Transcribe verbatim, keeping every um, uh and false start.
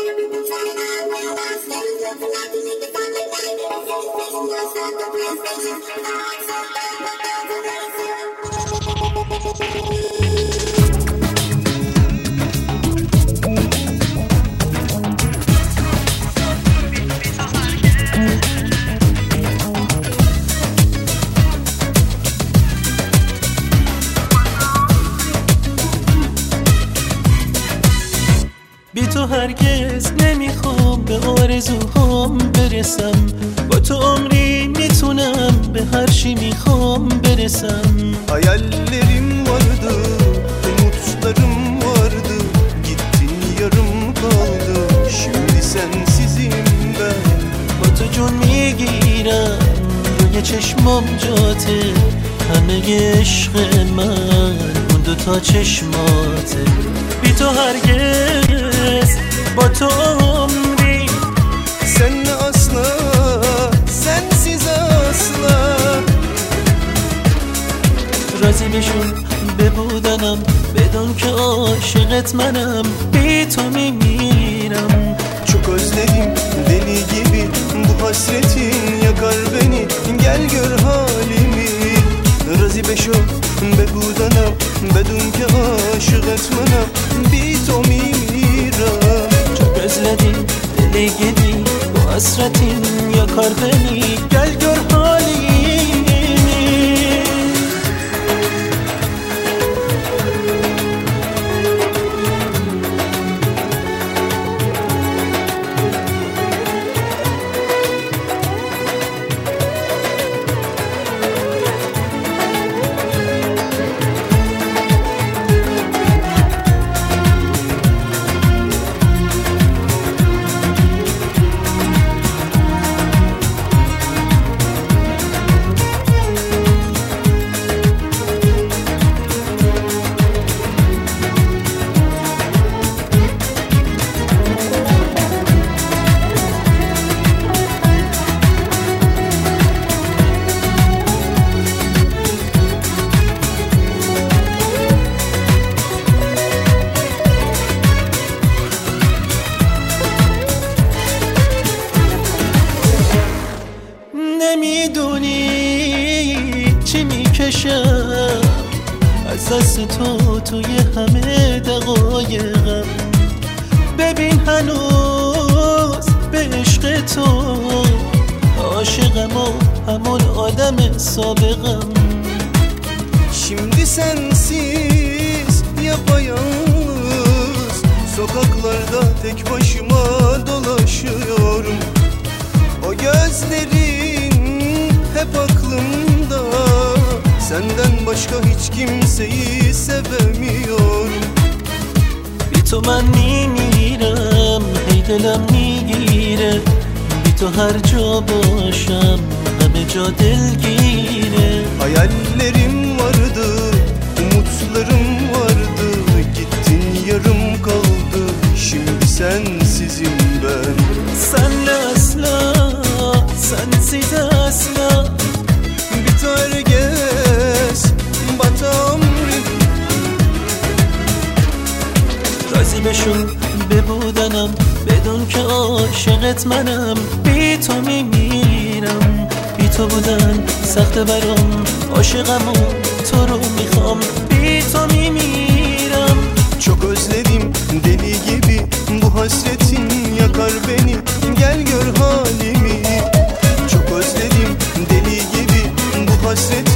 بی تو هرگز نمیخوام به آرزوهام برسم، با تو عمری میتونم به هر چی میخوام برسم. Hayallerim vardı, umutlarım vardı, gittin yarım kaldı, şimdi sensizim ben. با تو جون میگیرم روی چشمام جاته، همه عشق من اون دوتا چشماته. بی تو هرگز با تو عمری Senle asla, sensiz asla. راضی بشون به بودنم، بدون که عاشقت منم، بی تو میمیرم. Çok özledim deli gibi, bu hasretin yakar beni, gel gör halimi. Razi beşo be budana, bedun ki aşık etmana, bit o miram. Çok özledim deli gibi, bu hasretin yakar beni, gel gör halimi. نمیدونی چی میکشم از دست تو توی همه دقایقم. ببین هنوز به عشق تو عاشقم و همون آدم سابقم. Şimdi sensiz yapayalnız, sokaklarda tek başıma dolaşıyorum. O gözlerin hep aklımda, senden başka hiç kimseyi sevemiyorum. بی تو من میمیرم، هی دلم میگیره، بی تو هر جا باشم همه جا دلگیره. Hayallerim vardı, umutlarım vardı, gittin yarım kaldı, şimdi sensizim ben. Senle asla, sensiz asla. Bir herkes bata umrim. راضی بشون به بودنم، بدون که عاشقت منم، بی تو میمیرم. بی تو بودن سخت برام، عاشقم و تو رو میخوام، بی تو میمیرم. Çok özledim deli gibi, bu hasretin yakar beni, gel gör halimi. Çok özledim deli gibi, bu hasretin